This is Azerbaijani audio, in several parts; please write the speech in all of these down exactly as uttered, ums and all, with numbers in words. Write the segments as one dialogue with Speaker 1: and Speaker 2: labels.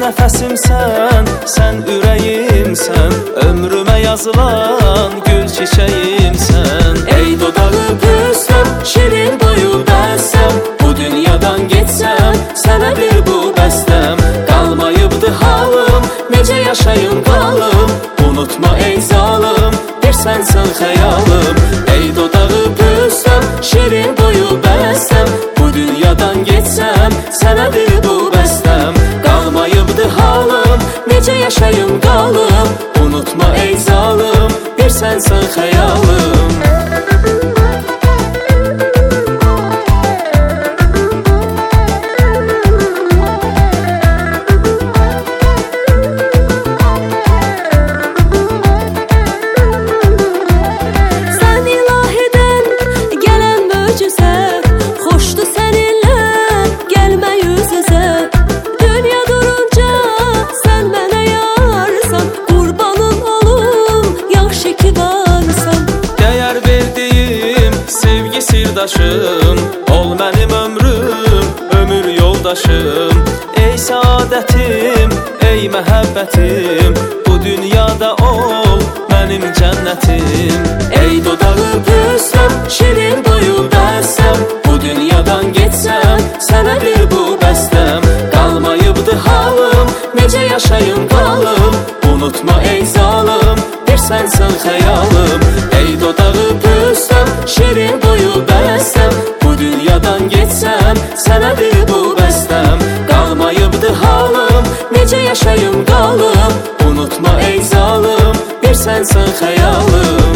Speaker 1: nəfəsimsən, sən ürəyimsən, ömrümə yazılan gül çiçəyimsən.
Speaker 2: Ey dodağı püstəm, şirin boyu bəsəm, bu dünyadan getsəm, sənədir bu bəstəm. Qalmayıbdı halım, necə yaşayım qalım, unutma ey zalım, bir sənsən xəyalım. Ey dodağı püstəm, şirin boyu bəsəm, bu dünyadan getsəm, sənədir bu bəstəm. Qalmayıbdı halım, necə yaşayım qalım, unutma ey zalım, bir sənsən xəyalım.
Speaker 1: Sirdaşım, ol mənim ömrüm, ömür yoldaşım. Ey saadətim, ey məhəbbətim, bu dünyada ol mənim cənnətim.
Speaker 2: Ey dodağı püstəm, şirin boyu bəsəm, bu dünyadan getsəm, sənədir bu bəstəm. Qalmayıbdı halım, necə yaşayım qalım, unutma ey zalım, bir sənsən xəyalım. Ey dodağı püstəm, şirin boyu bəsəm, bu dünyadan getsəm, sənədir bu bəstəm. Qalmayıbdı halım, necə yaşayım qalım, unutma ey zalım, bir sənsən xəyalım.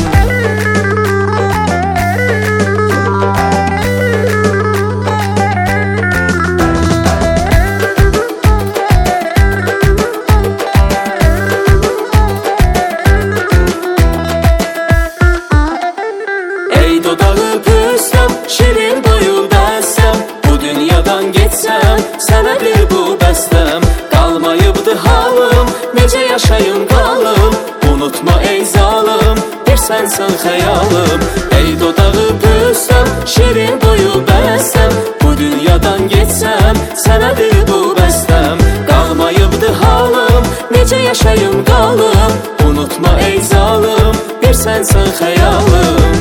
Speaker 2: Ey dodağı püstəm, şirin boyu bəsəm, bu dünyadan getsəm, sənədir bu bəstəm. Qalmayıbdı halım, necə yaşayım qalım, unutma ey zalım, bir sənsən xəyalım. Ey dodağı püstəm, şirin boyu bəsəm, bu dünyadan getsəm, sənədir bu bəstəm. Qalmayıbdı halım, necə yaşayım qalım, unutma ey zalım, bir sənsən xəyalım.